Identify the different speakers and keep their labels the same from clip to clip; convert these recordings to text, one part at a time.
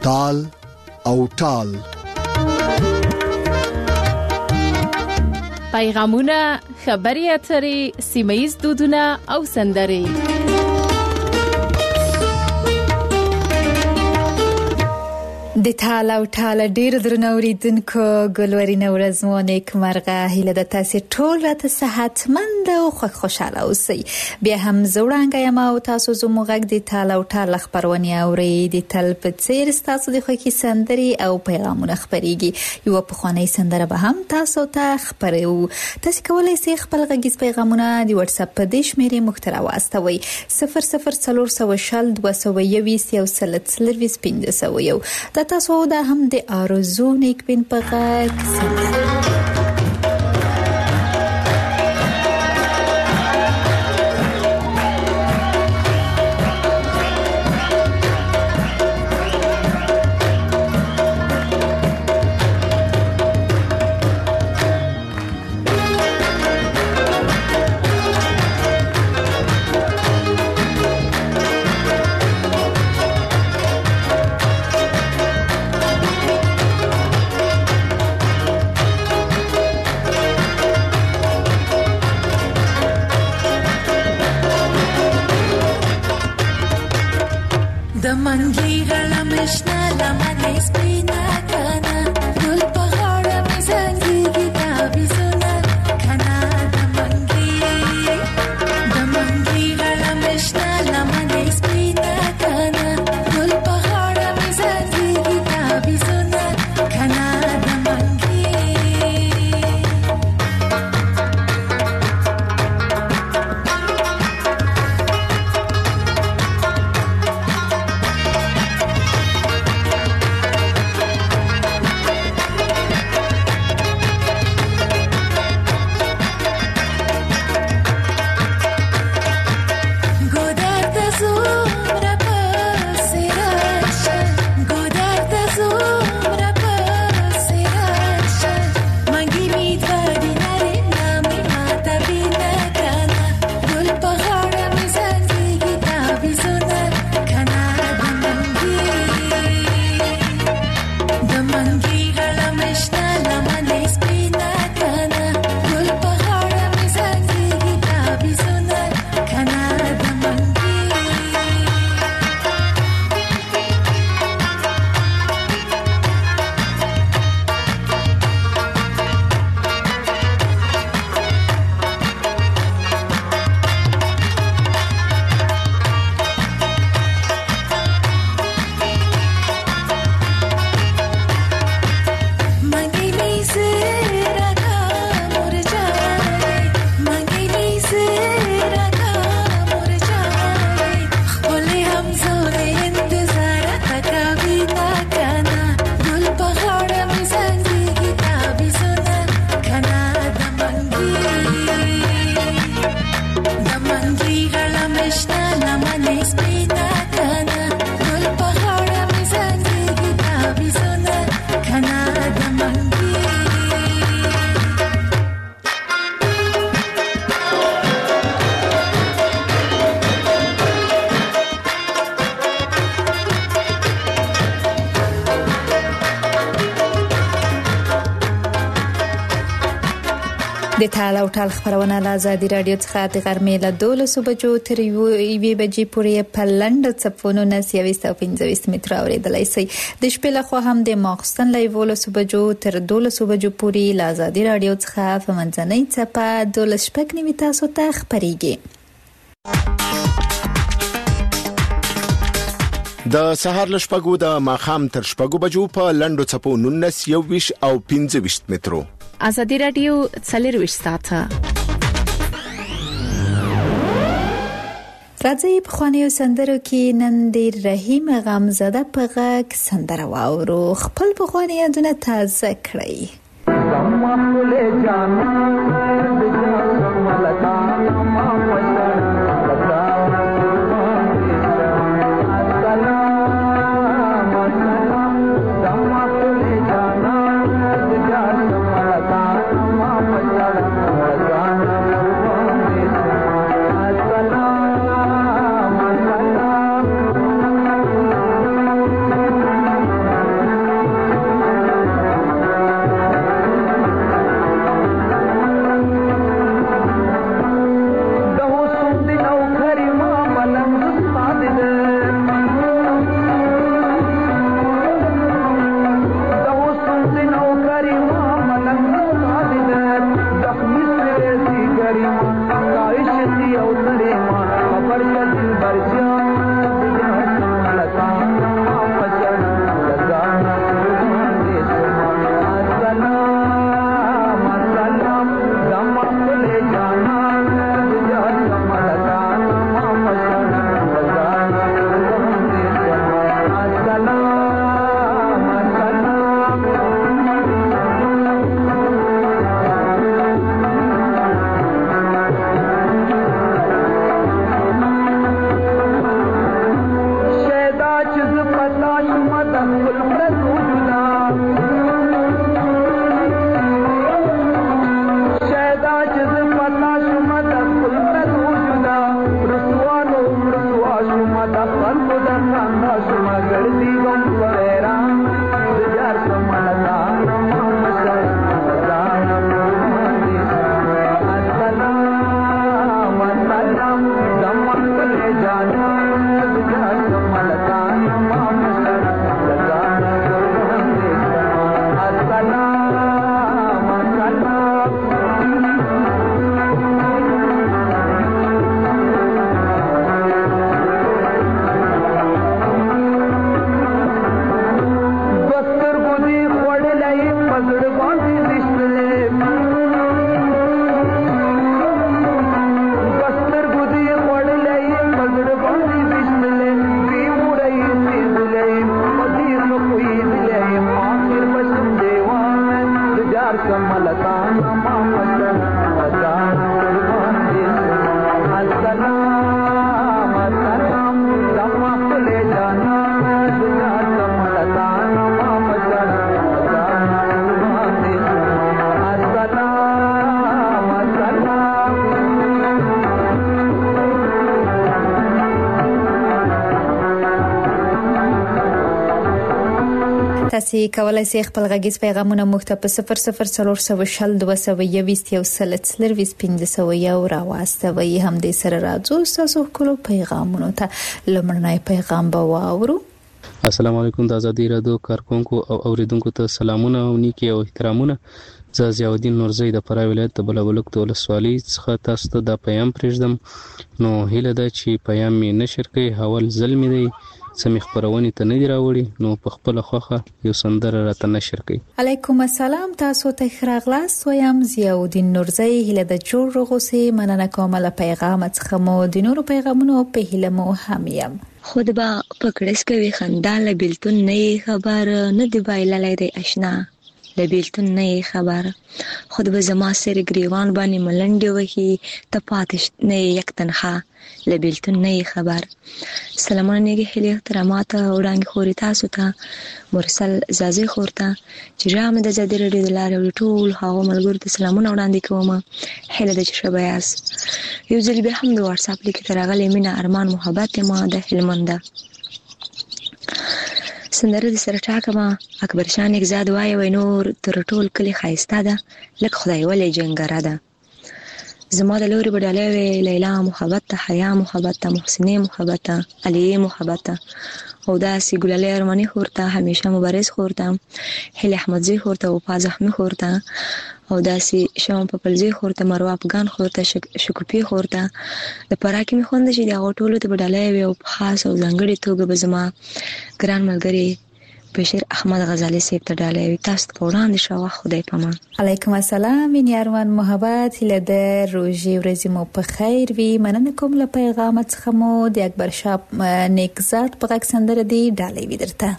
Speaker 1: تال او ټال.
Speaker 2: پیغامونه، خبري اترې، سیمه‌یز دودونه او سندرې.
Speaker 3: د تال او ټال ډیر درنو اوریدونکو، ګلورینه ورځ مو نیکمرغه. هیله د تاسو ټول راته صحتمند او خوشاله اوسئ. بیا هم زوړانګه یم او تاسو زموږ غږ د تال او ټال خبرونه اورئ. د تل په څیر تاسو د خوښي سندري او پیغامونه خبريږي. یو په خواني سندره به هم تاسو ته خبرو. تاسو کولای شئ خپل غږیز پیغامونه د واتس اپ په دې شمیرې مختره واستوي 00400 221 یو سلسله 2500. تاسو دا هم د آرزو نیک بین په غږ د تال او ټال خبرونه له آزادي رادیو څخه د غرمې له 12 بجو تر 1 بجې پورې په لنډ چپونو 925 متر اوریدلای شئ. د شپې له خوا هم د ماخستن له 12 بجو تر 12 بجو پورې له آزادي رادیو څخه په منځنۍ چپه 12 شپږ نیمه تاسو ته خبريږي.
Speaker 1: د سهار له شپږو د ماخام تر شپږو بجو په لنډو چپو 19 او 25 مترو.
Speaker 2: آزادي رادیو 40 ساعته.
Speaker 3: راځي په خوانیو سندرو کې نن د رحیم غمزاده په غږ سندره واورو. خپل په خوانیو دونه تازه کړئ. تاسو کولای شئ خپل غږیز پیغامونه موږ ته په 00422 راواستوي. هم دې سره راځو تاسو خپل پیغامونه ته لمړنۍ پیغام به واورو.
Speaker 4: السلام علیکم د آزادی رادیو کارکونکو او اوریدونکو ته سلامونه او نیکی او احترامونه. زه ضیاءالدین نورزی د فراه ولایت د بلابلک ولسوالۍ څخه تاسو ته دا پیغام پرېږدم. نو هیله ده چې پیغام می نشر کړئ. حوال ظلم دی سمې خبرونې ته نه دی راوړي، نو په خپل خوخه یو سندره راته نشر کړئ.
Speaker 3: علیکم السلام، تاسو ته خراغلاست ویم ضیاءالدین نورزی. هیله د جوړ غوسه مننه کوم له پیغام څخه مو د نورو پیغامونو په هیله مو هم یم.
Speaker 5: خود با پکړس کوي خندا له بیلتون نه خبر نه دی بایللای دی آشنا له بیلتون نه خبر خود به زما سر گریوان باندې ملنډي وهي ته پاتش نه یک تنها له بیلتون نه خبر. سلامونه نیګه هلي احترامات وړاندې خوري تاسو ته مرسل زازي خورته چې رام د زدر لري د لارې ټول هغه ملګرو ته سلامونه وړاندې کوم. هله د شبياس یو ځل به هم د واتس اپ لیک ترغلې مینا ارمان محبت ما د هلمنده سندره د سره ټاکما اکبر شان اگزاد وای نور تر ټول کلی خایسته ده لکه خدای ولې جنګره ده. زما د لوري بډاله وی لیلا محبت ته، حیا محبت ته، محسنه محبت ته، علی محبت ته او داسې ګلالي ارمانی خورته، همیشه مبارز خورته، هلی احمدزی خورته، او پازخمی خورته او داسې شوم په پلزی خورته، مروه افغان خورته، شکوپی خورته. د پراکی می خوند چې د غټولو ته بډاله وی او خاص او ځنګړي توګه به زما ګران ملګری بشیر احمد غزالی سیب ته ډالې وي. تاسو په وړاندې شو خدای پامان.
Speaker 3: علیکم السلام مینی اروان محبت. هله د روزي ورځې مو په خیر وي. مننه کوم له پیغام څخه مو د اکبر شاه نیکزاد په غږ سندره دی ډالې وي درته.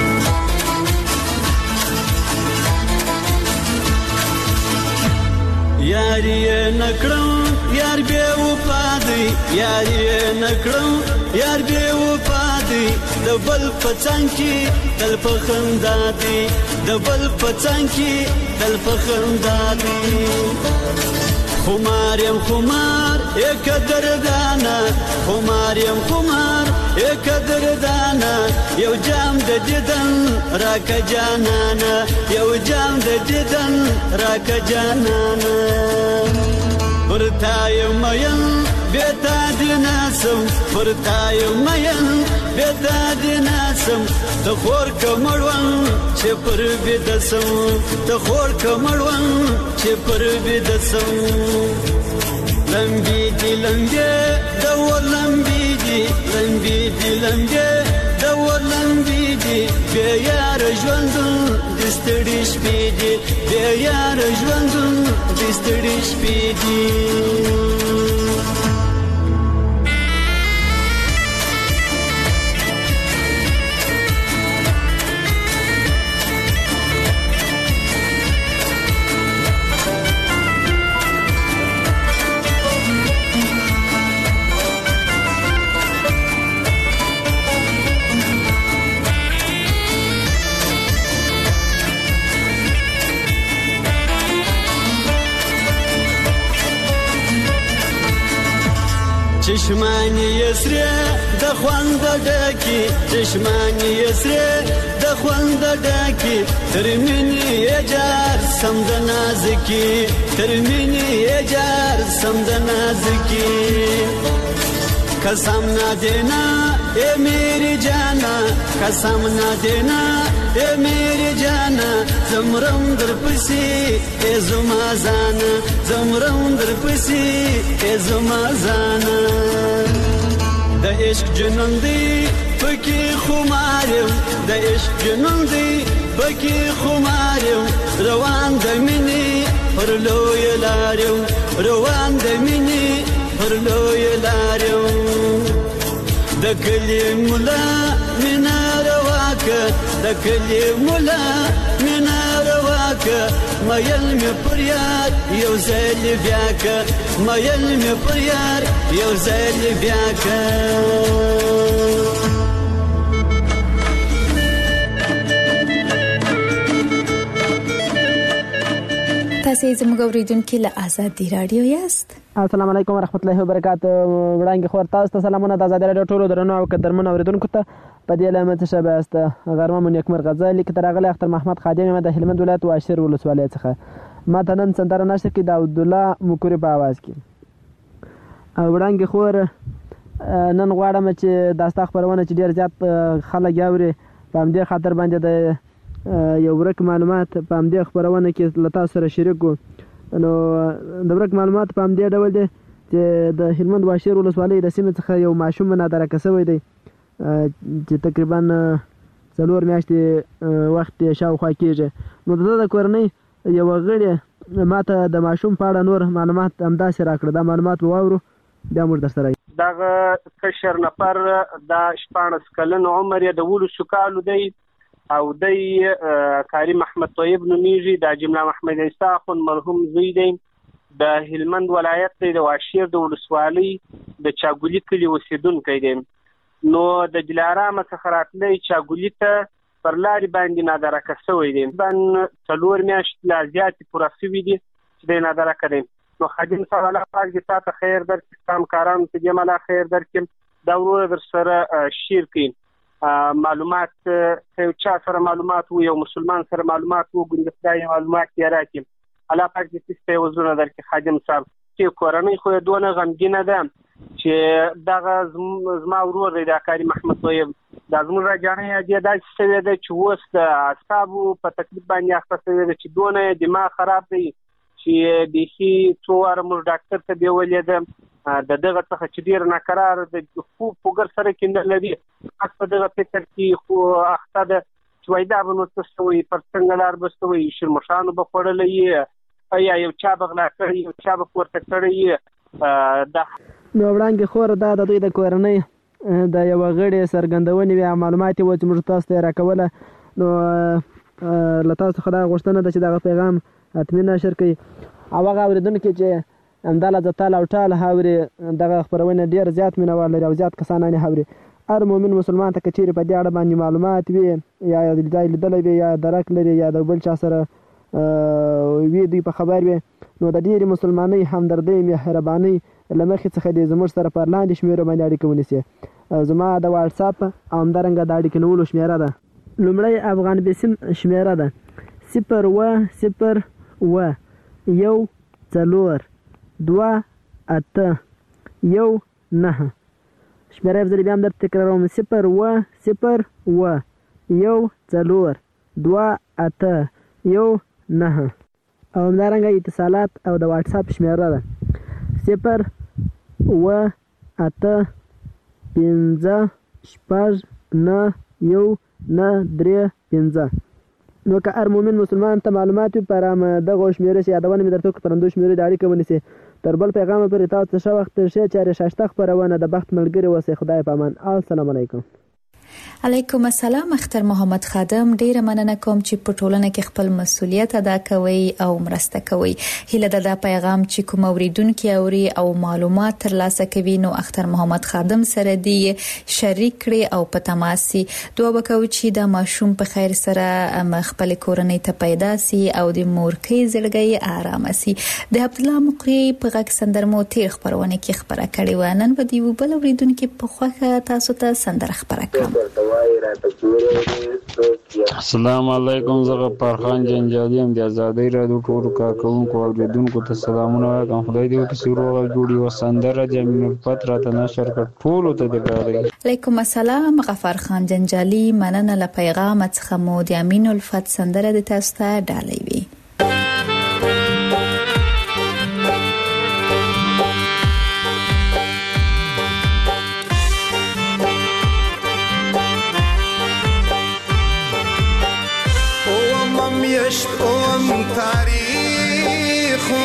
Speaker 6: یاری نکړم یار به وفادي، یاری نکړم یار به وفادي، د بل پڅنګ کې دل په خندا دي، د بل پڅنګ کې دل په خندا دي. خمارم خمار یک دردانا، خمارم خمار یک دردانا، یو جام د دیدن راکه جانانا، یو جام د دیدن راکه جانانا. ورتای مین بیتا دیناسم، ورتای مین بیتا دیناسم، تخور کمړون چې پر بدسم، تخور کمړون چې پر بدسم. لمبی دی لمبی دور لمبی دی، لمبی دی لمبی دور لمبی دی، بے یار ژوندون دستړي شپې دی، بے یار ژوندون دستړي شپې دی. چشمانی یسری د خوند ډکی، چشمانی یسری د خوند ډکی، ترمنی یجار سم د نازکی، ترمنی یجار سم د نازکی. قسم نہ دینا اے میری جانا، قسم نہ دینا اے میری جانا، زمرم در پسی اے زما زانا، زمرم در پسی اے زما زانا. د عشق جنون دی پکی خمارم، د عشق جنون دی پکی خمارم، روان د مینی پر لوی لارم، روان د مینی پر لوی لارم. د کلی مولا مینا رواکه، د کلی مولا مینا رواکه، مایل می پر یار یو ځل بیاکه، مایل می پر یار یو ځل بیاکه.
Speaker 3: تاسو زموږ اوریدونکو له آزادي رادیو یاست.
Speaker 7: السلام علیکم ورحمت الله وبرکاتہ. وړاندې خور تاسو ته سلامونه د آزادي رادیو ټولو درنو او قدرمنو اوریدونکو ته په دې لامل څه شبه است غرمه مو نیکمر غزل لیک ترغله اختر محمد خادم د هلمند ولایت واشر ولسوالۍ څخه ما ته نن سندره نشته کې د عبد الله مکوري په आवाज کې. وړاندې خور نن غواړم چې د تاسو خبرونه چې ډیر زیات خلک یاوري په همدې خاطر باندې د یو ورک معلومات په همدې خبرونه کې له تاسو سره شریک کو. نو د ورک معلومات په همدې ډول دي چې د هلمند واشر ولسوالۍ د سیمې څخه یو ماشوم نادرکه شوی دی چې تقریبا 4 میاشتې وخت شاوخوا کېږي. نو د کورنۍ یو غړي ماته د ماشوم په اړه نور معلومات همداسې راکړه. دا معلومات واورو بیا موږ درسره
Speaker 8: دغه کشر نفر د 14 کلن عمر یې د 12 کالو دی او دی کاری محمد طیب نومیږي. د جمله محمد عیسی اخون مرحوم زوی دی. د هلمند ولایت دی د واشیر د ولسوالۍ د چاګولي کلي اوسیدونکی دی. نو د دلارام څخه راتلی چاګولي ته پر لارې باندې نادرکه شوی دی. بن 4 میاشتې لا زیاتې پوره شوي دي چې دی نادرکه دی. نو خادم صاحب الله پاک دې تا ته خیر درکړي، کارمکارانو ته دې ملا خیر درکړي. دا ورور در سره شیر کوي معلومات یو چا سره معلومات وو، یو مسلمان سره معلومات وو، ګوندې خدای معلومات یې راکړي. الله پاک دې تاسو ته وزونه درکړي خادم صاحب. چې کورنۍ خو دونه غمګینه ده چې دغه زما ورور دی د کاری محمد طیب دا زموږ راجانې دې داسې شوی ده چې اوس د اعصابو په تکلیف باندې اخته شوی ده چې دونه دماغ خراب دی چې بیخي څو واره موږ ډاکټر ته بیولې ده. د دغه څخه چې ډېر ناقرار د خوب فکر سره کې نه لري، په دغه فکر کې خو اخته ده چې وایي دا به نو څه شوی پر څنګه لار به شوی شرمښانو به خوړلی یا یو چا به غلا کړی یو چا به پورته کړی.
Speaker 7: نو وړاندې خور دا د دوی د کورنۍ د یو غړي څرګندونې وي معلومات وو چې موږ تاسو ته راکوله. نو له تاسو څخه دا غوښتنه ده چې دغه پیغام حتمي نشر کړئ او هغه اورېدونکي چې همداله د تال او ټال هاوري دغه خپرونه ډېر زیات مینوال لري او زیات کسانان یې هاوري. هر مؤمن مسلمان ته که چیرې په دې اړه باندې معلومات وي یا د ځای لیدلی وي یا درک لري یا د بل چا سره وي دوی په خبر وي نو د ډېرې مسلمانۍ همدردۍ مهربانۍ له مخې څخه دې زموږ سره پر لاندې شمېرو باندې اړیکه ونیسي. زما د واټساپ او همدارنګه د اړیکې نیولو شمېره ده. لومړی افغان بسم شمېره ده 010 2 8 1 9. شمېره یې بیا هم درته تکراروم 010 1 2 8 1 9 او همدارنګه اتصالات او د واټساپ شمېره ده 0 8 5 6 9 1 9 3 5. نو که هر مؤمن مسلمان ته معلومات وي پر دغه شمېرې چې یادونه مې درته وکړه پرندو شمېرې د اړیکه ونیسي. تر بل پیغامه پورې تاسو ښه وخت تېر شئ. چارې ښایسته خپرونه د بخت ملګري اوسئ. خدای په امان. السلام علیکم.
Speaker 3: علیکم السلام. اختر محمد خادم ډیره مننه کوم چې په ټولنه کې خپل مسولیت ادا کوي او مرسته کوي. هیله ده دا پیغام چې کوم اوریدونکو اوري او معلومات ترلاسه کوي نو اختر محمد خادم سره دی شریک کړي او په تماسي دوه وکوي چې دا ماشوم په خیر سره خپل کورنۍ ته پیدا سي او د مورکې زړګي آرام سي. د عبد الله مقری په غږ سندرمو تیر خبرونه کې خبره کړې و. نن به دی بل اوریدونکو په خوخه تاسو ته سندره خبره کوم.
Speaker 9: السلام علیکم. زه فرخان جنجالي ام د آزادۍ رادیو ټولو کارکونکو او اوریدونکو ته سلامونه وایم. خدای دې وکړي چې روغ جوړي و سندره جميل الفت راته نشر کړ ټولو ته دې راغلی.
Speaker 3: علیکم السلام. غفار خان جنجالي مننه له پیغام څخه مو د امین الفت سندره د تاسو ته ډالۍ وي.
Speaker 10: اوم تاریخو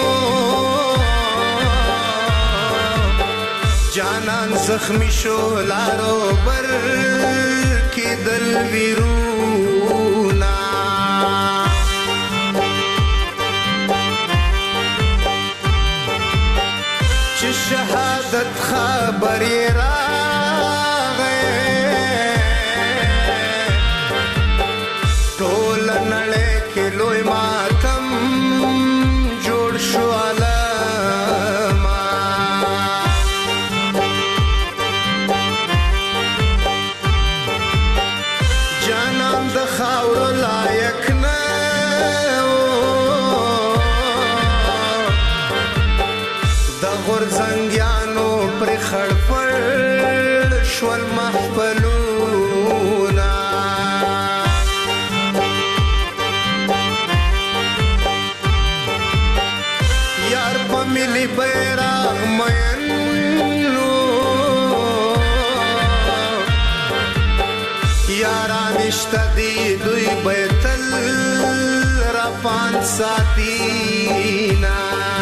Speaker 10: جانان زخمی شو لارو بر کی دل ویرونا چه شهادت خبری را خپلونا یار په ملي بیرغ مینو یاران اشته دي دوی بیتل را پان ساتینا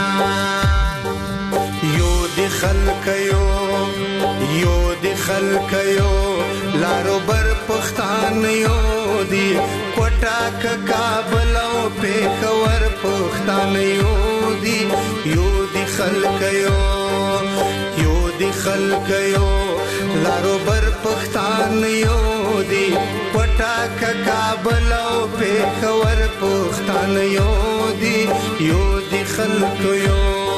Speaker 10: یو دی خلق یو لارو بر پختان یو دی کوټاک کابل او پیښور پختان یو دی خلق یو لارو بر پختان یو دی کوټاک کابل او پیښور پختان یو دی خلق یو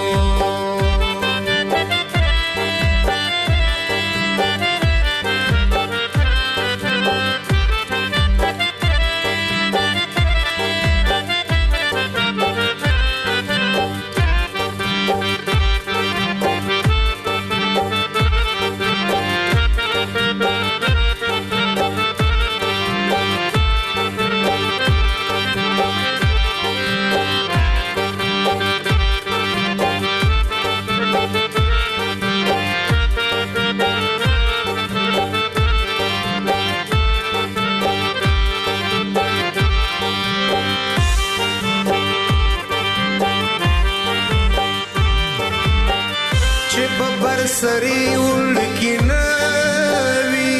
Speaker 10: سری اولکی نوی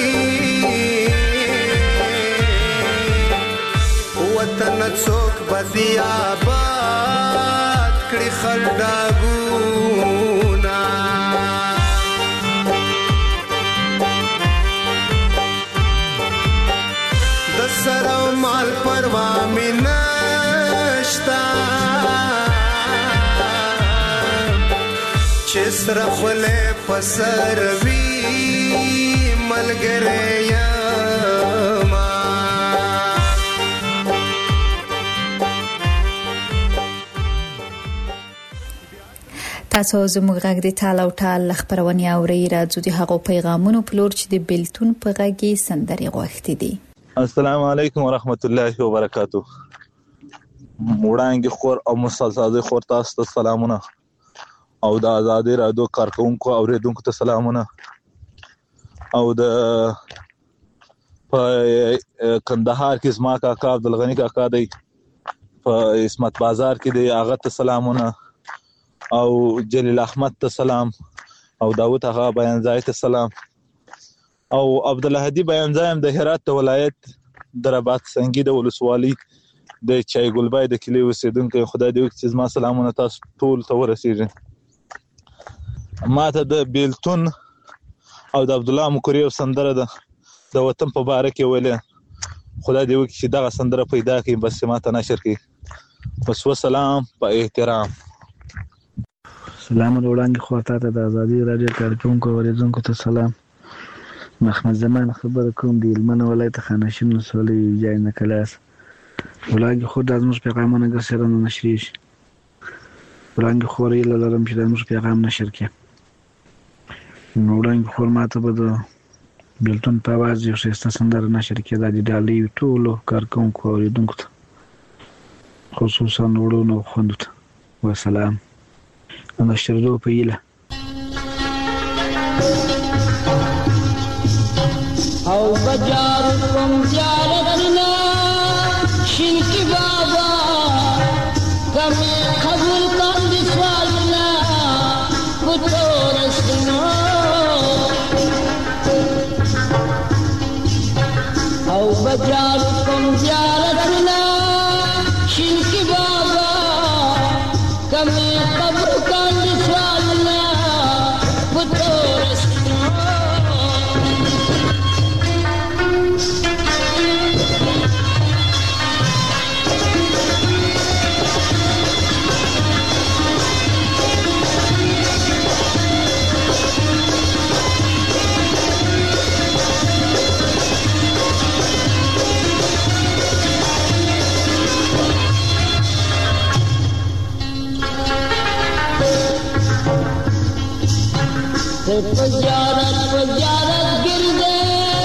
Speaker 10: وطن څوک بدی آباد کړي خلډاګونا د سره مال پروا مې نشتا چې سره خله پسر وی ملګری یما
Speaker 3: تاسو زموږ غږ د ټال او ټال خبرونه اوري راځو د هغو پیغامونو په لور چې د بلتون په غږی سندري غوښتي دي.
Speaker 11: السلام علیکم ورحمت الله وبرکاتہ. وړاندې خور او مسلسل خور تاسو ته سلامونه او د آزادۍ رادیو کارکونکو اوریدونکو ته سلامونه او د په کندهار کې زما کاکا عبدالغنی کاکا دی په اسمت بازار کې دی هغه ته سلامونه او جلیل احمد ته سلام او داوود هغه بیانځای ته سلام او عبدالهادي بیانځایم د هرات ولایت دراباد سنگي د ولسوالۍ د چای ګلبای د کلی اوسیدونکو خدای دې وکړي چې زما سلامونه تاسو ټول ته ورسیږي. ما ته د بیلتون او د عبد الله مکریو سندره ده د وطن په باره کې ویله خدای دې وکړي چې دغه سندره پیدا کړي بس ما ته نشر کړي. بس وسلام په احترام.
Speaker 12: سلام وړاندې خو ته د آزادۍ رادیو کارکونکو اوریدونکو ته سلام. محمد زمان خبر کوم دی لمنه ولایت خانشین مسولې جای نه کلاس وړاندې خو د زموږ پیغامونه ګرځره نه نشریږي وړاندې خو ریل لرم چې د زموږ پیغام نشر کړي وړاندې خو ماته به د بلتون په आवाज یو څه سندره نشر کړي د ډالۍ ټولو کارکونکو اوریدونکو ته خصوصا وړونو خوندو ته وسلام. أنا اشتريته بيله
Speaker 13: أو بجاركم زيارتنا شنك بابا كم قبل قد سوالنا بطورسنا أو بجاركم زيارتنا شنك بابا كم قبل پجارت گردے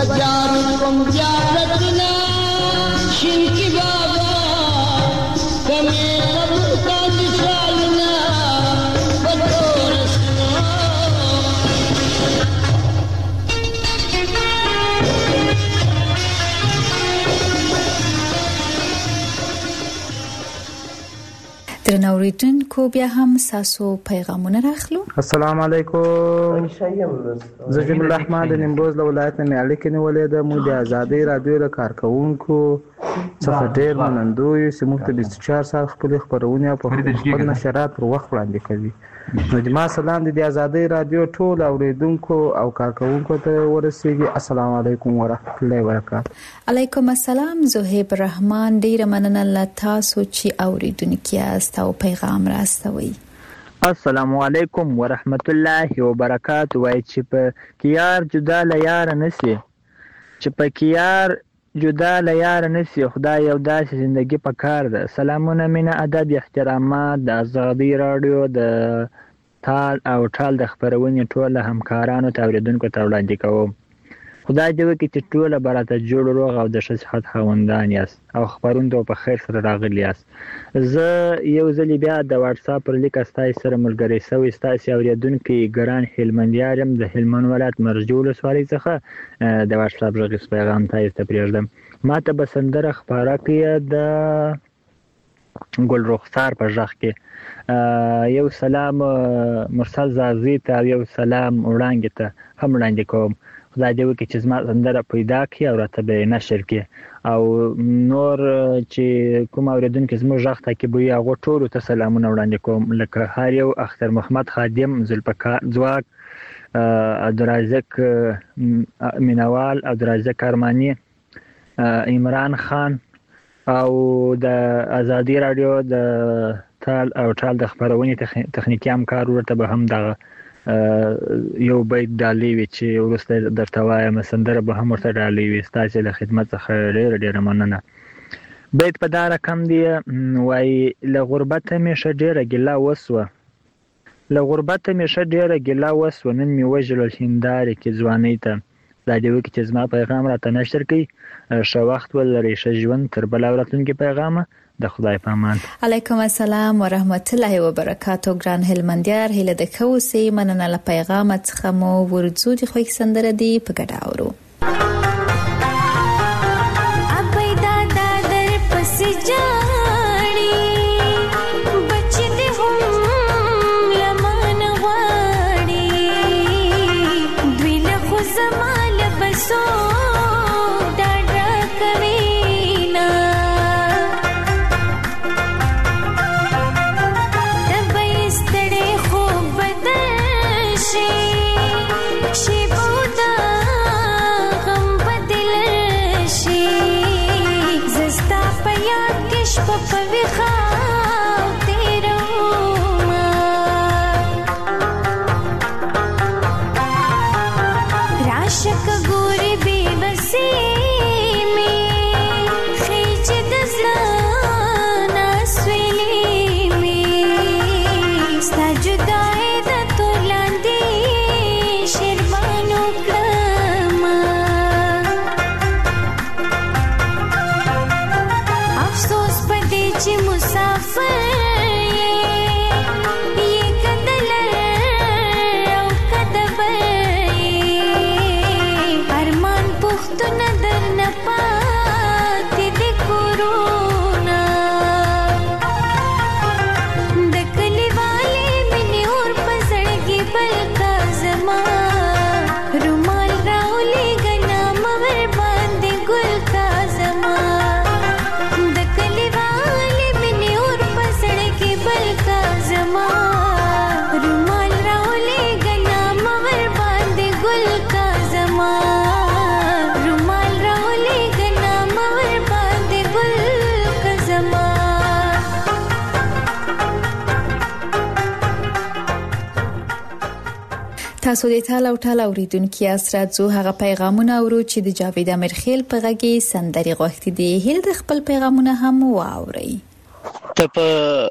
Speaker 13: بجار کوم زیارتنا شین کی بابا کمی قبر کا دشالنا بدورسنا
Speaker 3: درنوریدونکو بیا هم ساسو پیغامونه راخلو.
Speaker 14: السلام علیکم. زه جمیل الرحمن د نیمروز له ولایت نه اړیکې نیولې ده. موږ د ازادۍ رادیو د کارکوونکو څخه ډېر منندوی یو چې موږ ته 24 ساعت خپلې خپرونې او خپل نشرات پر وخت وړاندې کوي. نو زما سلام د ازادۍ رادیو ټول اوریدونکو او کارکوونکو ته ورسیږي. السلام علیکم ورحمت الله وبرکاته.
Speaker 3: علیکم السلام. زهیب الرحمن ډیره مننه له تاسو چې اوریدونکو یاست او پیغام راستوي.
Speaker 15: السلام علیکم ورحمت الله وبرکاته. وای چې په کیار جدا له یار نسی، چې په کیار جدا له یار نسی، خدای یو داسې زندگی په کار ده. سلامونه، مینه، ادب، احترامات د ازادۍ رادیو د تال او ټال د خپرونې ټول همکارانو ته اوریدونکو ته وړاندې کوم. خدای دې وکړي چې ټول براته جوړ روغ او د ښه صحت خاوندان یاست او خپرونکو په خیر سره راغلي یاست. زه یو ځل بیا د واتس اپ پر لیک استای سره ملګری سوی ستاسو اوریدونکو ګران هلمندیار يم د هلمند ولایت مرجو ولسوالۍ څخه د واتس اپ غږیز پیغام تاسو ته پریږدم. ماته بسندره خبره کوي د ګل رخسار په ځخ کې یو سلام مرسل زازي ته یو سلام وړاندې ته هم وړاندې کوم. خدای دې وکړي چې زما سندره پیدا کړي او راته به نشر کړي او نور چې کوم اوریدونکو زموږ غږ ته کې بوي هغه ټول ته سلامونه وړاندې کوم، لکه هر یو اختر محمد خادم، ذوالفقار ځواک، عبدالرزاق مینوال، عبدالرزاق ارمانی، عمران خان او د ازادي رادیو د تال او ټال د خبرونې تخنیکی همکار ورته به هم دغه یو بیت ډالۍ وي چې وروسته درته وایم، سندره به هم ورته ډالۍ وي. ستاسو له خدمت څخه ډېره مننه. بیت په دا رقم دی، وایي له غربته مې ښه ډېره ګیله وسوه، له غربته مې ښه ډېره ګیله وسوه، نن مې وژړل هندارې کې ځوانۍ ته. دا دې وکړي چې زما پیغام راته نشر کړي. ښه وخت ولرئ، ښه ژوند. تر بل راتلونکي پیغامه د خدای په امان.
Speaker 3: علیکم السلام ورحمت الله وبرکاته. ګران هلمندیار، هیله د کوسي مننه له پیغام څخه مو ورځو دي خو سندره دی په ګډه اورو.
Speaker 16: ابي دادا در پس جاړي بچ دې هم لمن غواړي دوی له خو زمال بسو
Speaker 3: تاسو د تال او ټال اوریدونکو اسرات زو هغه پیغامونه اورو چې د جاوید امرخیل په غږی سندري غوښتي دي. هله د خپل پیغامونه هم واوري.
Speaker 17: ته په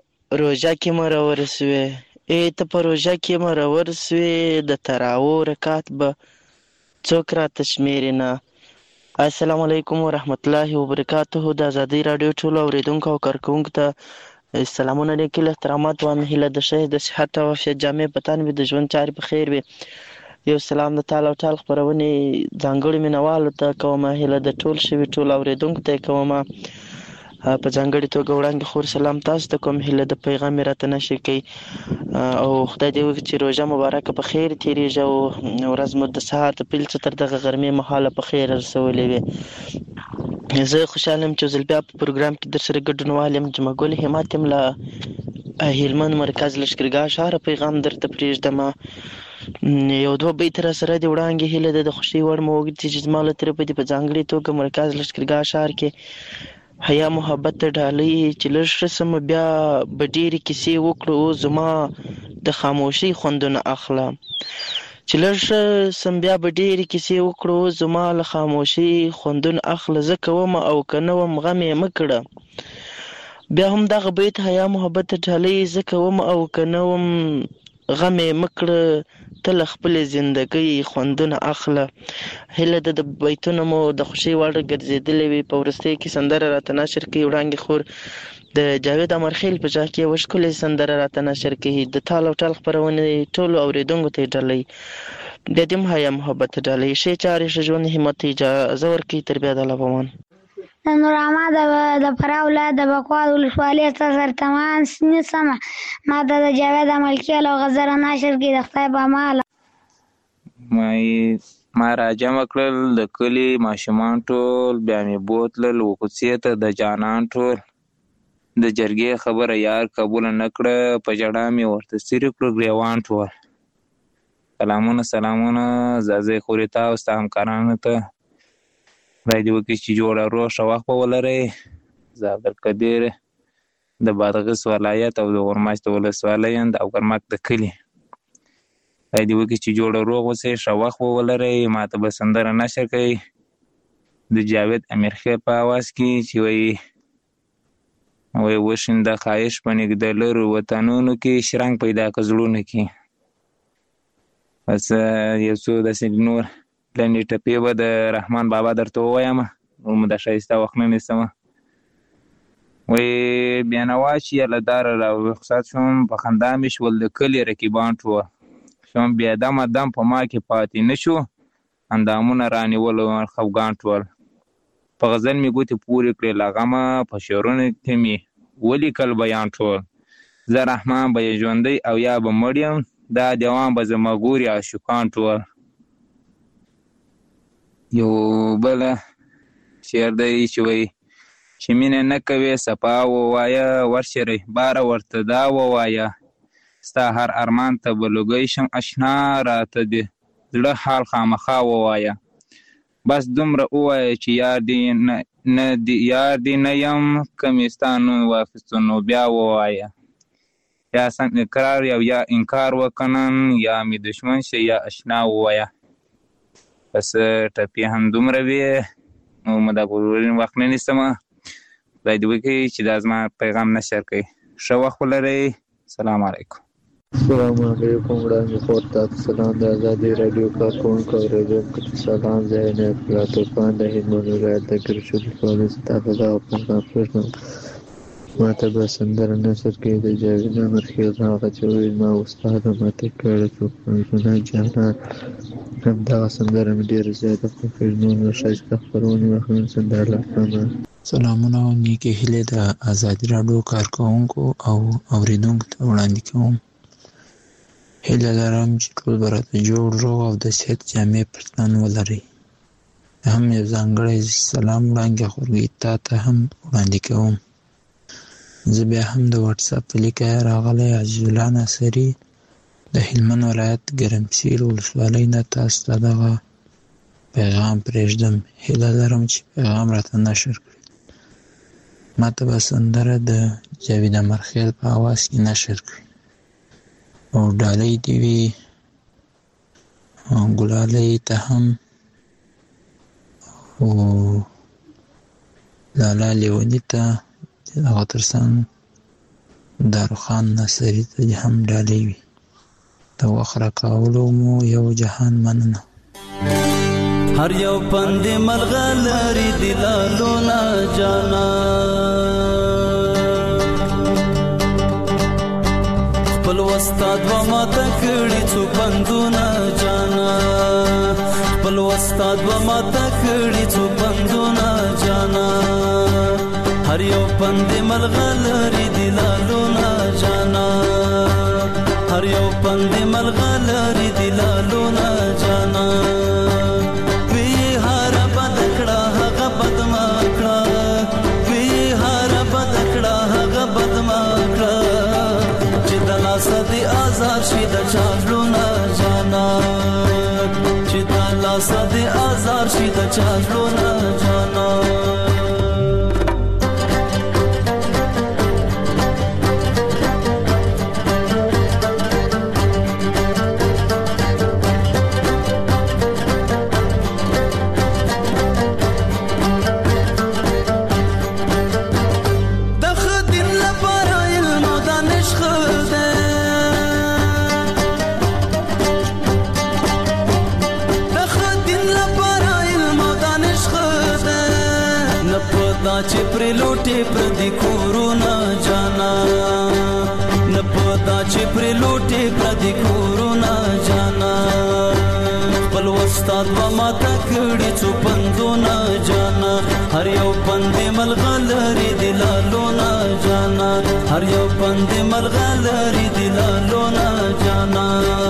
Speaker 17: روزه کې مرور سوې، ته په روزه کې مرور سوې، د تراو رکعات به څوک را تشمیرنه، السلام علیکم ورحمت الله وبرکاته. د ازادۍ راډیو ټولو اورېدونکو او کارکوونکو ته سلامونه لیکل احترامات وایم. هیله د ښه د صحت او عافیت جامې په تن وي، د ژوند چارې په خیر وي. یو سلام د تال او ټال خپرونې ځانګړي مینوالو ته کوم، هیله د ټول شوي ټول اورېدونکو ته کوم، په ځانګړې توګه وړاندې خور سلام تاسو ته کوم. هیله د پیغام یې راته نشر کوي او خدای دې وکړي چې روژه مبارکه په خیر تېرېږي او ورځ مو د سهار د پیل څه تر دغه غرمې مهاله په خیر رسولې وي. زه خوشحاله یم چې ځل بیا په پروګرام کې در سره ګډونوال یم. جمعه ګل همت یم له هلمند مرکز لښکرګاه ښاره. پیغام درته پرېږدم، یو دوه بیت را سره دې وړاندې. هیله ده د خوښۍ وړ مو وګرځي چې زما له طرفه دې په ځانګړې توګه مرکز لښکرګاه ښار کې حیا محبت ته ډالۍ چې لږ ښه سمه بیا به ډېرې کیسې وکړو، زما د خاموشۍ خوندونه اخله. چې لږ ښه سم بیا به ډېرې کیسې وکړو، زما له خاموشۍ خوندونه اخله. زه کوم او که نه وم غم یې مه کړه. بیا هم دغه بیت حیا محبت ته ډالۍ، زه کوم او که نه وم غم یې مه کړه، ته له خپلې زندګۍ خوندونه اخله. هیله ده د بیتونه مو د خوښۍ وړ ګرځېدلې وي. په وروستۍ کې سندره راته نشر کوي وړاندې خور د جاوید امرخیل په جا کې یوه ښکلې سندره راته نشر کوي. د تال او ټال خپرونې ټولو اورېدونکو ته یې ډالۍ، بیا دې هم حیا محبت ته ډالۍ. ښې چارې ښه ژوند همت ته اجازه ورکوي. تر بیا د الله په امان.
Speaker 18: د نورحمد د فراه ولایت د بکوال ولسوالۍ څخه سرتمان نیسمه. ما ته د جاوید امرخیل او غزره نشر کوي. د خدای په امان.
Speaker 19: ما راجمع کړل د کلي ماشومان ټول، بیا مې بوتلل وکوڅې ته د جانان ټول. د جرګې خبره یار قبوله نه کړه، په ژړا مې ورته څیرې کړل ګریوان ټول. سلامونه زازۍ خورې ته او ستا همکارانو ته. خدای دې وکړي چې جوړه روغ ښه وخت به ولرئ. زه عبدالقدیر د بادغیس ولایت او د غورماچ د ولسوالۍ یم، د اوګرمک د کلي. خدای دې وکړي چې جوړه روغ اوسئ، ښه وخت به ولرئ. ما ته به سندره نشر کوي د جاوید امیرخیل په اواز کې چې وایي وشینده خواهش په نږدې لرو وطنونو کې، شرنګ پیدا که زړونو کې. بس یو څو داسې نور لنډې ټپې به د رحمان بابا درته ووایم، نور مو د ښایسته وخت نه نیسمه. وایي بېنوا چې یلهداره را رخصت شوم، په خندا مې شول د کلي رقیبان ټول. شوم بیا دمه دم په ما کې پاتې نه شو، اندامونه رانیول خفګان ټول. په غزل مې ګوتې پورې کړې له غمه، په شعرونو کې مې ولیکل بیان ټول. زه رحمان به یې ژوندی او یا به مړ یم، دا دیوان به زما ګوري عاشقان ټول. یو بل شعر دی چې وایي چې مینه نه کوې صفا ووایه، ورشه رهباره ورته دا ووایه، ستا هر ارمان ته به لوګی شم اشنا، راته د زړه حال خامخا ووایه. بس دومره ووایه چې یار دې نه یم، که مې ستا نوم واخیستو نو بیا ووایه. یا سم اقرار یا انکار وکنن، یا مې دشمن شي یا اشنا ووایه. بس ټپې هم دومره وي، نو مو دا پروګرام وخت نه نیسمه. خدای دې وکړي چې دا زما پیغام نشر کوي. ښه وخت ولرئ. سلام علیکم.
Speaker 20: السلام علیکم وړاندې خور ته سلام. د ازادۍ راډیو کارکوونکو اورېدونکو ته سلام. زه عنایت الله طوفان د هلمند ولایت د ګرشو ولسوالۍ څخه په دغه پیغام پرېږدم. ما ته به سندره نشر کوي د جاوید امرخیل، هغه چې وایي ما استاده ماته کړه توپانونه جانان. همدغه سندره مې ډېره زیاته خوښېږي. نور ښایسته خپرونې واخلم سندره لرم.
Speaker 21: سلامونه او نیکې هیلې د ازادي راډیو کارکوونکو او اورېدونکو ته وړاندې کوم. هیله لرم چې ټول به راته جوړ روغ او د صحت جامې پر تن ولرئ. هم یو ځانګړی سلام وړاندې خورګۍ تا ته هم وړاندې کوم. زه بیا هم د وټساپ په لیکه راغلی عزیز الله ناصري د هلمند ولایت ګرمسیر ولسوالۍ نه تاسو ته دغه پیغام پرېږدم. هیله لرم چې پیغام راته نشر کړي. ما ته به سندره د جاوید امرخیل په اواز کې نشر کړي او ډالۍ دې وي ګلالۍ ته هم او لالا لیوني ته هغه ترڅنګ داروخان ناصري ته هم ډالۍ وي. د وخت راکولو مو یو جهان مننه.
Speaker 6: هر یو پند ملغلری دلالونا جانا خپل استاد و ما تکړی څو پندونه جانا خپل استاد و ما تکړی څو پندونه جانا هر یو پند ملغلری دلالونا جانا هر یو پند ملغلری دلالونا جانا وی هر بدکړه هغه بدمکړه وی هر بدکړه هغه بدمکړه چې د لاس دی آزاد شي د چاړلونا جانا چې د لاس دی آزاد شي د چاړلونا جانا چې پر لوټي پر دې کورونا جانا نه پتا چې پر لوټي پر دې کورونا جانا خپل استاد و ما تکړی څو پندونه جانا هر یو پند ملغلری دلالونا جانا هر یو پند ملغلری دلالونا جانا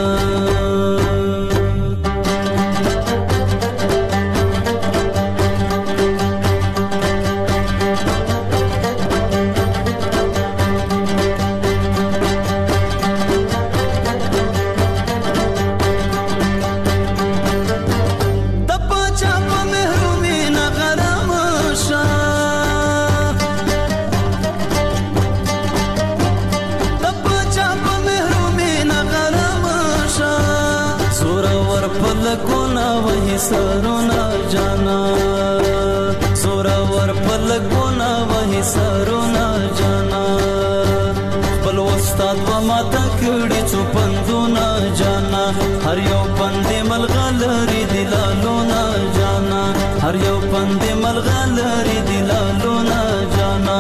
Speaker 6: سرونا جانا سورا ور پلګونا وਹੀ سرونا جانا خپل استاد و ما تکړی څو پندونه جانا هر یو پند ملغلری دلالونا جانا هر یو پند ملغلری دلالونا جانا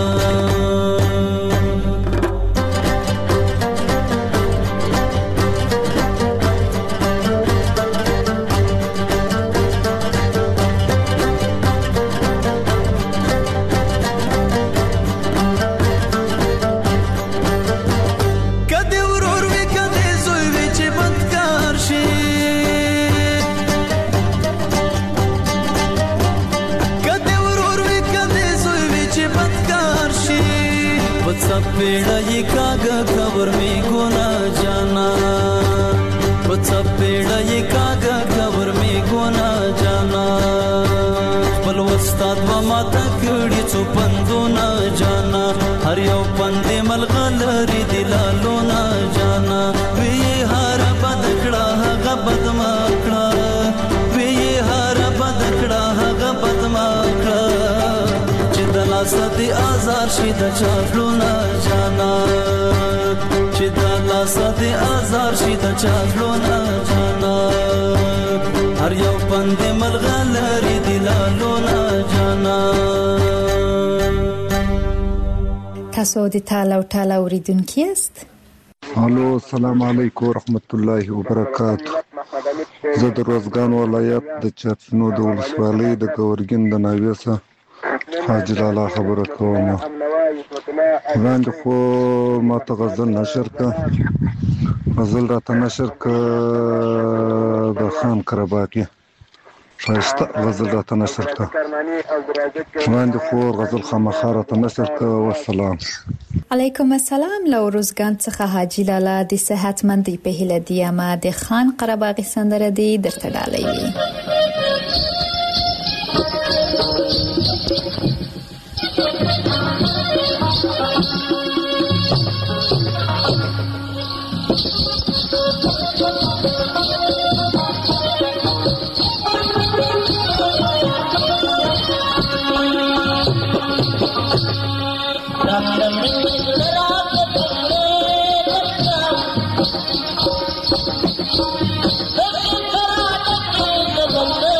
Speaker 6: पेड़ा ये कागा खबर में गोना जाना बच्चा पेड़ा ये कागा खबर में गोना जाना पल वस्ताद व माता कड़ी चो पंदोना जाना हर यो पंदे मलगलरी दिलालोना जाना वे ये हारा बदकड़ा हगा बदमाकड़ा वे ये हारा बदकड़ा हगा बदमाकड़ा चिदला सदी आजार शिद चालूना जाना चिदला सदी आजार शिद चालूना जाना हर यो पंदे मलगलरी दिलालोना जाना
Speaker 3: تاسو د تعالی او تعالی اوریدونکي است.
Speaker 1: الو السلام علیکم ورحمت الله وبرکاته. زه د روزګان ولایت د چرچنو د ولسوالۍ د ګورګین د ناویسه حاجی لالا خبره کوم. وړاندې خو ماته غزل نشر که غزل راته نشر که د خان کرباقي ښایسته غزل راته نشر که وړاندې خو غزل خامخا راته نشر که. والسلام.
Speaker 3: علیکم السلام. له روزګان څخه حاجی لالا د صحتمندۍ په هیله دی ما د خان قرباغي سندره دی درته ډالۍ وي.
Speaker 13: Bye.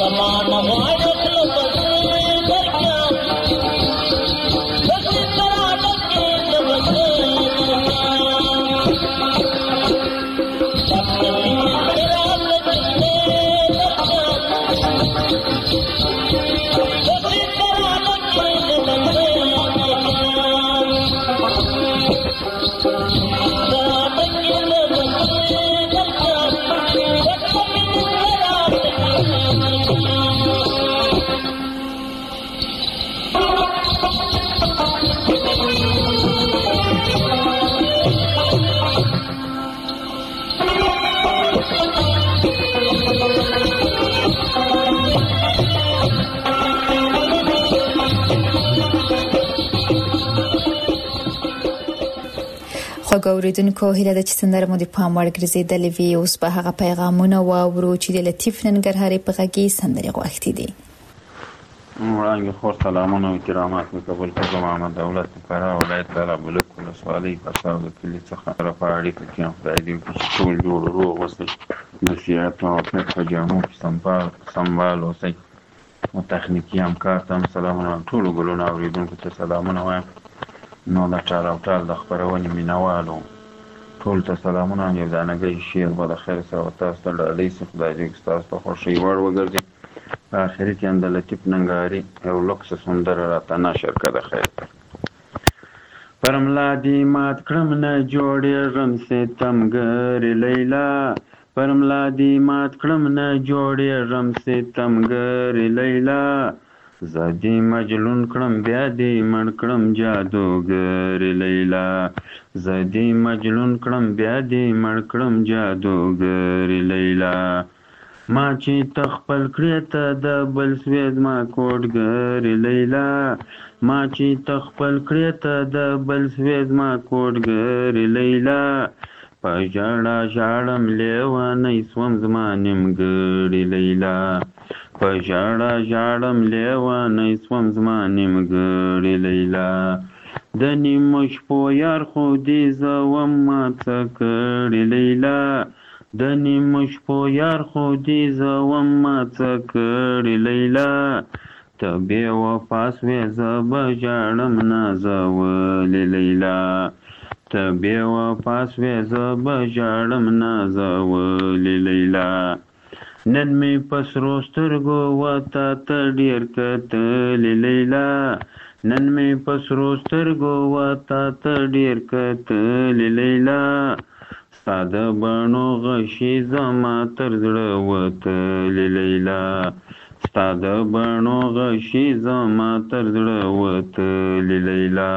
Speaker 3: خوږ اورېدونکو هیله ده چې سندره مو د پام وړ ګرځېدلې وي. اوس به هغه پیغامونه واورو چې د لطیف ننګرهاري په غږ کې سندرې غوښتي دي.
Speaker 2: وړاندې خور سلامونه او کرامات مې قبول کړم. محمد دولت فراه ولایت بلک ولسوالۍ پساو د کلي څخه را په اړیکه کې خدای دې وکړي چې ټول جوړ روغ اوسئ، د صحت او عافیت په جامو کې سنبال اوسئ. تخنیکي همکار ته هم سلامونه، ټولو ګلونو اورېدونکو ته سلامونه وایم. نو د ټال او ټال د خپرونې مینوالو ټول ته سلامونه. یو دانګی شعر به د خیر سره تاسو ته ډالۍ سي، خدای دې ستاسو ته خوښۍ وړ وګرځي. په آخري کې هم د لطیف ننګرهاري یو لوکس سندره راته نشر کړه. د خیر پر ملا دې مات کړم نه جوړېږم ستمګرې لیلا، پر ملا دې مات کړم نه جوړېږم ستمګرې لیلا، زه دې مجنون کړم بیا دې مړ کړم جادوګرې لیلا، زه دې مجنون کړم بیا دې مړ کړم جادوګرې لیلا. ما چې تخپل کړې ته د بل سوې زما کوډګرې لیلا، ما چې تخپل کړې ته د بل سوې زما کوډګرې لیلا، په ژړا ژاړم لیونی سوم زما نیمګړې لیلا، په ژړا ژاړم لیونی سوم زما نیمګړې لیلا. د نیمو شپو یار خو دې زه وم ما څه کړې لیلا، د نیمو شپو یار خو دې زه وم ما څه کړې لیلا، ته بې وفا سوې زه به ژاړم نازولې لیلا، ته بې وفا سوې زه به ژاړم نازولې لیلا. نن مې په سرو سترګو وتا ته ډېر کتلې لیلا، نن مې په سرو سترګو وتا ته ډېر کتلې لیلا، ستا د بڼو غشي زما تر زړه وتلې لیلا، ستا د بڼو غشي زما تر زړه وتلې لیلا.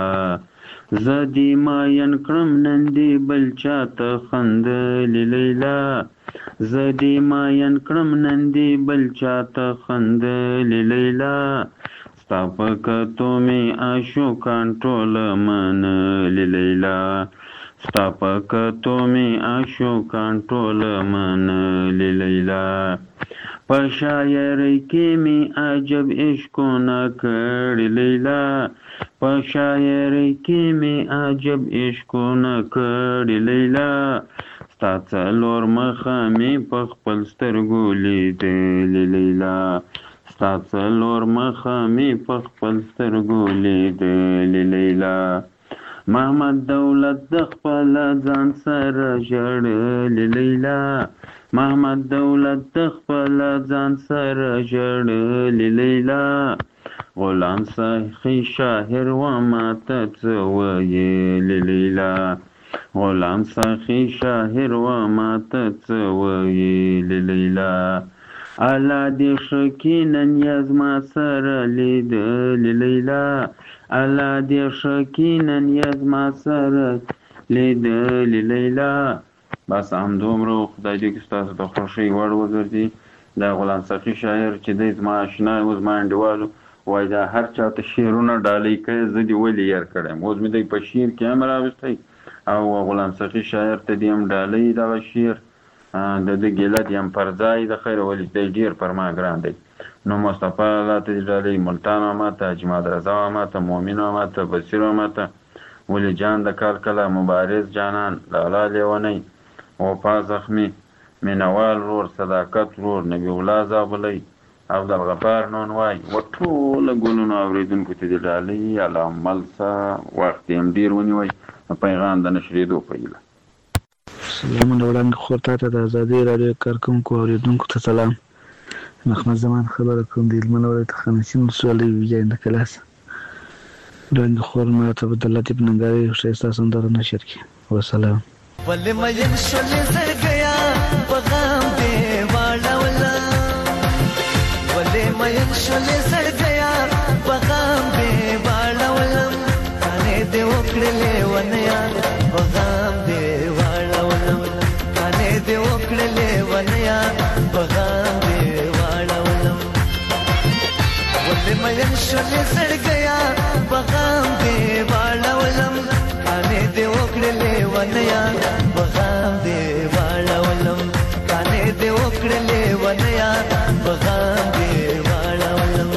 Speaker 2: زه دې ماین کړم نن دې بل چاته خندلې لیلا، زه دې ماین کړم نن دې بل چاته خندلې لیلا، ستا په کتو مې عاشقان ټوله منلې لیلا، ستا په کتو مې عاشقان ټوله منلې لیلا. په شاعرۍ کې مې عجب عشقونه کړي لیلا، په شاعرۍ کې مې عجب عشقونه کړي لیلا، ستا څلور مخه مې په خپل سترګو لیدلې لیلا، ستا څلور مخه مې په خپل سترګو لیدلې لیلا. محمد دولت د خپل ځان سره ژړلې لیلا، محمد دولت د خپل ځان سره ژړلې لیلا، غلام سخي شاعر و ماته څه ویلې لیلا، غلام سخي شاعر و ماته څه ویلې لیلا. الله دې ښه کړي نن یې زما سره لیدلې لیلا، الله دې ښه کړي نن یې زما سره لیدلې لیلا. بس همدومره، خدای دې ستاسو د خوښۍ وړ وګرځي. دا غلام سخي شاعر چې دی زما اشنا و، زما انډیوالو وایي دا هر چاته شعرونه ډالۍ کوي، زه دې ولې یار کړی یم. اوس مې دی په شعر کې هم راوستی او غلام سخي شاعر ته دې هم ډالۍ دغه شعر د ده ګیله دې هم پر ځای د خیر، ولې دی ډېر پر ما ګران دی. نو مصطفی الله ته دې ډالۍ، ملتان ماما ته، جماد رضا ماما ته، مومن ماما ته، بصیر ماما ته، ولی جان د کالکله، مبارز جانان، لالا لیونی، وفا زخمی، مینوال رور، صداقت رور، نبی الله زابلی، عبدالغفار نون وایي و ټوله ګلونو اورېدونکو ته د ډالۍ علامل څه وخت یې هم ډېر ونیوی پیغام د نشرېدو په هیله.
Speaker 12: سلامونه وړاندې خور تا ته د ازادۍ راډیو کارکوونکو اورېدونکو ته سلام. محمد زمان خبره کوم د هلمند ولایت خانشین ولسوالۍ ویجاینده کلاس. وړاندې خور ما ته به د لطیف ننګاري یو ښایسته سندره نشر کړي. وسلام.
Speaker 4: ولې مین شولې زړګیا په غم دې واړولم ولې مین شولې زړګیا په غم دې واړولم کانې دې وکړلې ونیا په غم دې واړولم کانې دې وکړلې ونیا په غم دې واړولم ولې مین شولې زړګیا په غم دې واړولم کانې دې وکړلې ونیا په غم دې واړولم کانې دې وکړلې ونیا په غم دې واړولم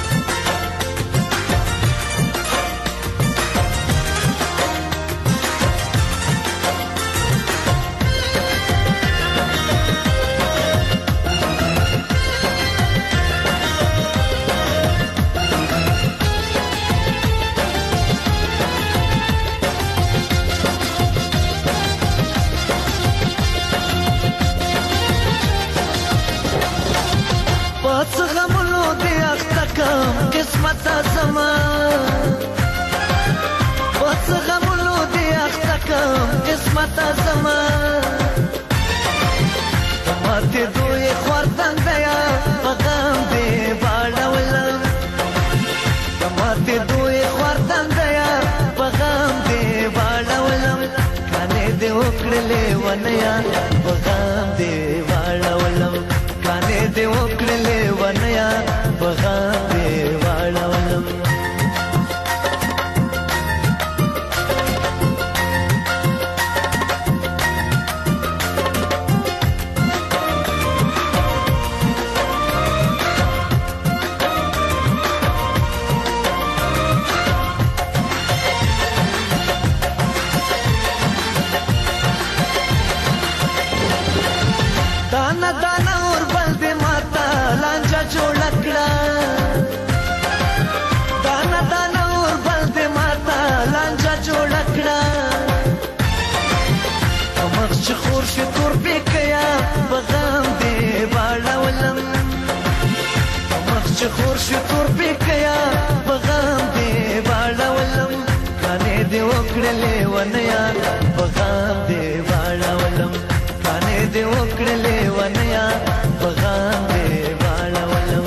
Speaker 4: قسمت زمان بس غمونو دی اختکم قسمت زمان ماته دوی خوردن دیا غم دی باړولم ماته دوی خوردن دیا غم دی باړولم کانه دی وکړلې ونیا غم دی باړولم کانه دی وکړلې ونیا غم دی واړولم دانا دانا اور بل دې ماتا لانجا جوړ کړه دانا دانا اور بل دې ماتا لانجا جوړ کړه مخ چې خور شي تور پکیا بغم دې باړولم مخ چې خور شي تور پکیا بغم دې باړولم کانه دې وکړلې ونیا بغم دې باړولم کانه دې وکړلې ونیا بغم دې باړولم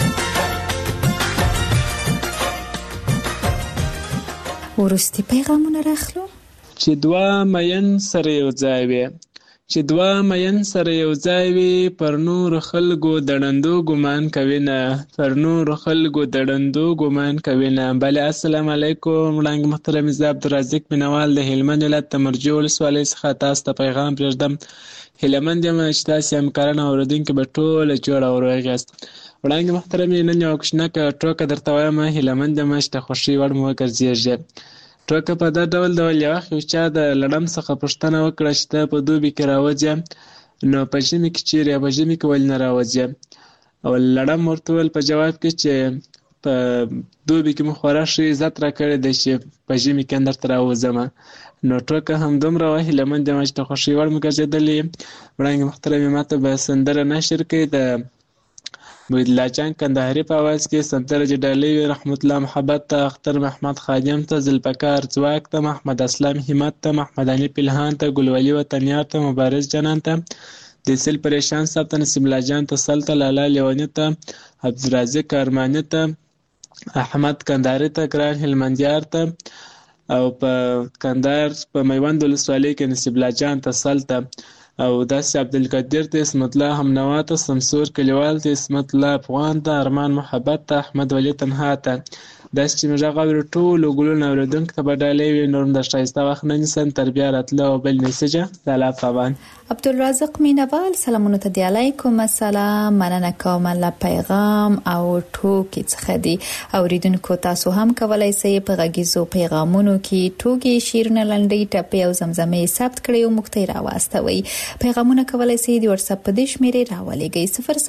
Speaker 3: وروستي پیغامونه راخلو.
Speaker 22: چې دوه مین سره یو ځای وي چې دوه مین سره یو ځای وي پر نور خلکو د ړندو ګمان کوي نه پر نور خلکو د ړندو ګمان کوي نه. بله السلام علیکم وړاندې محترم زه عبدالرزاق مینوال د هلمند ولایت تمرجو ولسوالۍ څخه تاسو ته پیغام پرېږدم. هیلهمند یم چې تاسې همکاران او اورېدونکي به ټوله جوړ او روغ یاست. وړاندې محترم نن یوه کوچنکه ټوکه درته وایم. هیلهمند یم چې د خوښۍ وړ مو وګرځېږي. ټوکه په دا ډول یو وخت یو چا د لړم څخه پوښتنه وکړه چې ته په دوبي کې راوځې نو په ژمي کې چیرې په ژمي کې ولې نه راوځې او لړم ورته وویل په جواب کې چې په دوبي کې مو خورا ښه عزت راکړی دی چې په ژمي کې درته راوځم. نو ټوکه همدومره وه. هیلهمند یم چې د خوښۍ وړ مو ګرځېدلې. وړاندې محترم ما ته به سندره نشر کړي د محمدالله جان کندهاري په اواز کې سندره چې ډالۍ وي رحمت الله محبت ته، اختر محمد خادم ته، ذوالفقار ځواک ته، محمد اسلام همت ته، محمد حنیف الهان ته، ګلولي وطنیار ته، مبارز جانان ته، دیسل پریشان صاحب ته، نصیب الله جان ته، سل ته، لالا لیوني ته، عبدالرازق ارماني ته، احمد کندهاري ته، ګران هلمندیار ته او په کندهار په میوند ولسوالۍ کې نصیب الله جان ته، سل ته او داسې عبدالقدیر ته، اسمت الله همنوا ته، سمسور کلیوال ته، اسمت الله افغان ته، ارمان محبت ته، احمد ولی تنها ته داسې چې موږ غواړو ټولو ګلونو اورېدونکو ته به ډالۍ وي. نور د ښایسته وخت نه نیسم تر بیا راتلو او بل میسیجه د الله پابند.
Speaker 3: عبدالرازق مینوال سلامونه ته دی. علیکم السلام. مننه کوم له پیغام او ټوکې څخه دی. اوریدونکو تاسو هم کولای شئ په غږیزو پیغامونو کې ټوکې، شعرونه، لنډۍ، ټپې او زمزمې ثبت کړئ او موږ ته راواستوئ. پیغامونه کولای شئ د واتس اپ په دې شمیرې راولېږئ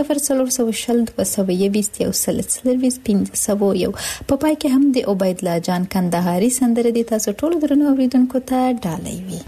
Speaker 3: 00420 په پای کې هم د عبید الله جان کندهاري سندره دي تاسو ټول درنو اوریدونکو ته ډالۍ وي.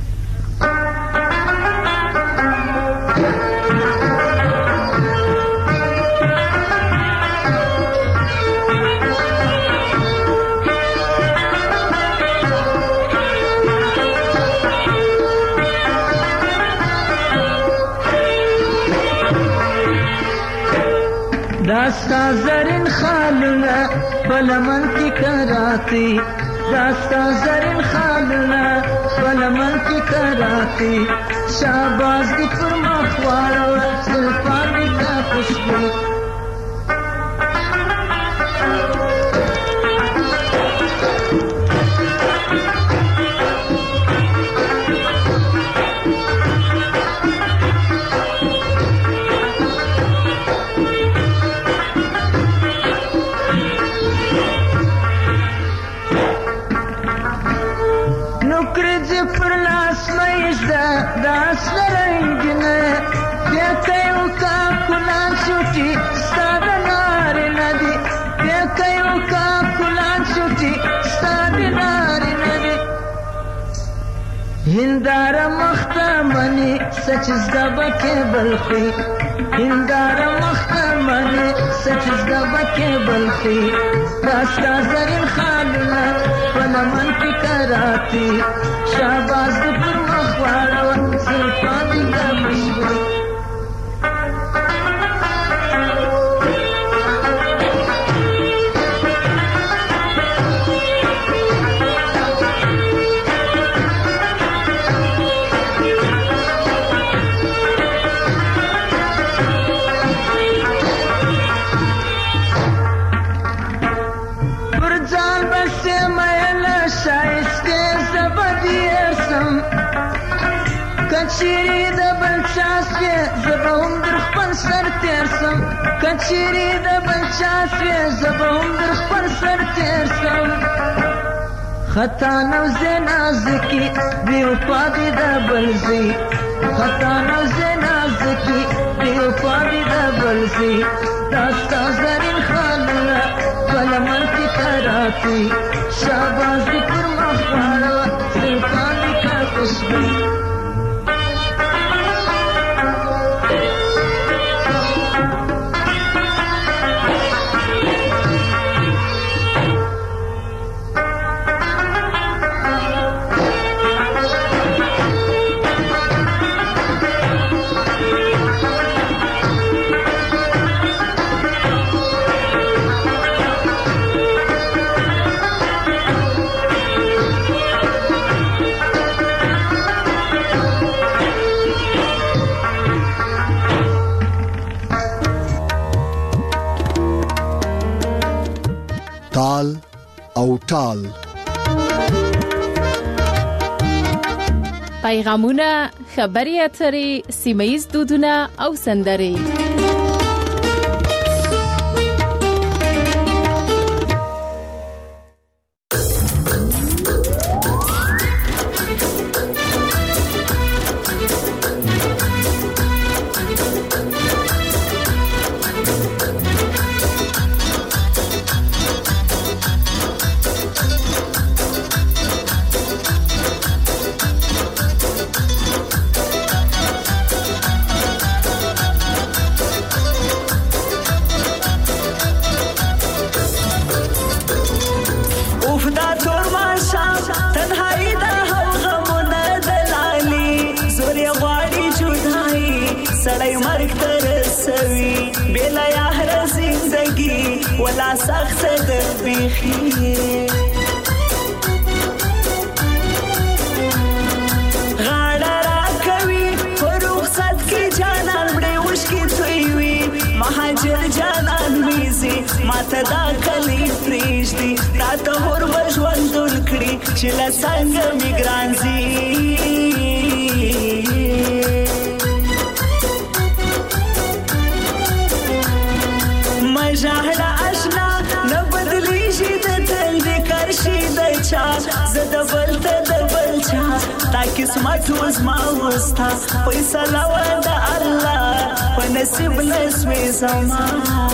Speaker 4: داستا زرین خالونه پلمن کی کراتی، داستا زرین خالونه پلمن کی کراتی، شاباز دی پر مخوارو زلفان دی تا خوشبو. داس لرنگنه دیکایو کا کلان شوٹی ستاد ناری ندی، دیکایو کا کلان شوٹی ستاد ناری ندی. هندار مختمنی سچز دبکه بلخی، هندار مختمنی سچز دبکه بلخی، داستا زرین خالونه پلمن کی کراتی، شاباز دی پر مخوارو زلفان دی تا خوشبو. کچیری د بلچاسوی زبهم در خپل سر تیرسم، کچیری د بلچاسوی زبهم در خپل سر تیرسم. خطا نوزه نازکی بیوفا دی د بلزی، خطا نوزه نازکی بیوفا دی د بلزی. داستا زرین خالونه پلمن کی کراتی، شاباز دی پر مخوارو زلفان دی تا خوشبو.
Speaker 5: تال او ټال
Speaker 8: پیغامونه، خبري اترې، سیمه‌ییز دودونه او سندرې.
Speaker 4: سړی مرګ ته رسوي بېله یاره زندګي ولا سخته ده بیخي غاړه راکوي په رخصت کې جانان مړې اوښکې تویوي مهاجر جانان ویزي ماته دا کلی پرېږدي دا راته هور به ژوندون کړي چې له څنګه مې ګران ځي مژاړه اشنا نه بدلیږي د تل د کرشي د چا زه د بل ته د بل چا تا قسمت وزما وستا فیصله وه د الله په نصیب نسوې زما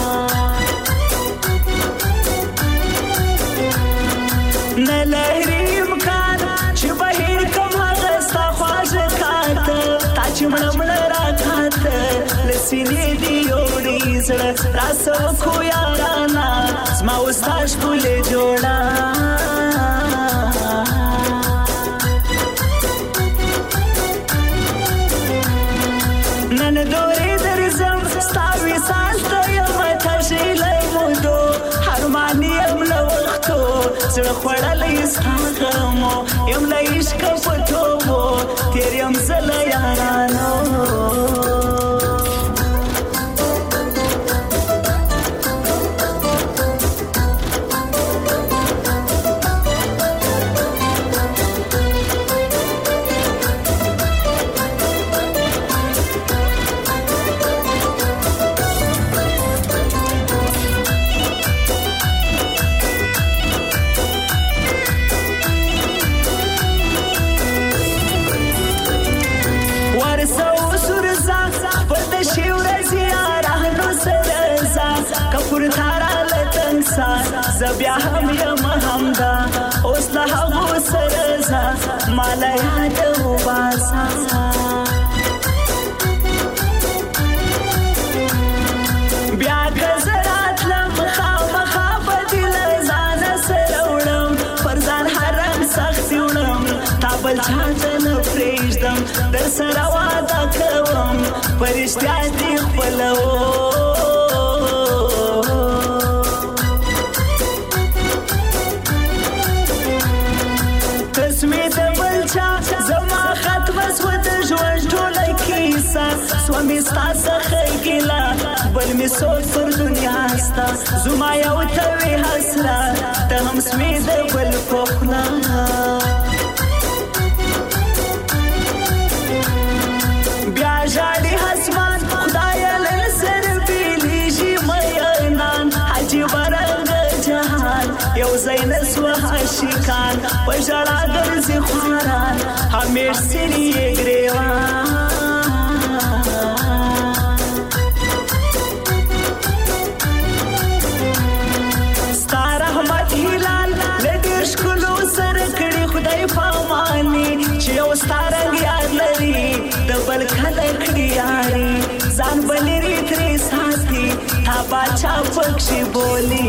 Speaker 4: نه لري امکان چې بهیر کم هغه ستا خواږه کاته تا چې مړه مړه راکاته له سینې دې یوړې زړه راسه وکړو یارانه زما و ستا ښکلې جوړه نن دورې درځم ستا وصال ته یمه تږې له مودو هرمان یم له وختو زړه خوړلی ستا غمو یم له عشقه په توبو تېر یم زه له یارانو زه بیا هم یم همدا اوس له هغو سره ځه ما له یاده وباسه بیا که زه راتلم خامخا به دې له ځانه سره وړم پر ځان حرم سختي وړم تا بل چا ته نه پرېږدم در سره واده کوم په رښتیا دې خپلوم سوه مې ستا څخه ګیله بل مې سوچ پر دنیا ستا زما یو ته وې حسره ته هم سوې د بل په خوله بیا ژاړي اسمان خدایه له سره بېلېږي مینان عجیبه رنګه جهان یو ځای نه سوه عاشقان په ژړا ګرځي خواران همیش ځینې یې ګرېوان ستا رنګ یاد لري د بل کله کړي یاري ځان به لرې ترې ساتي تا باچا پکښې بولي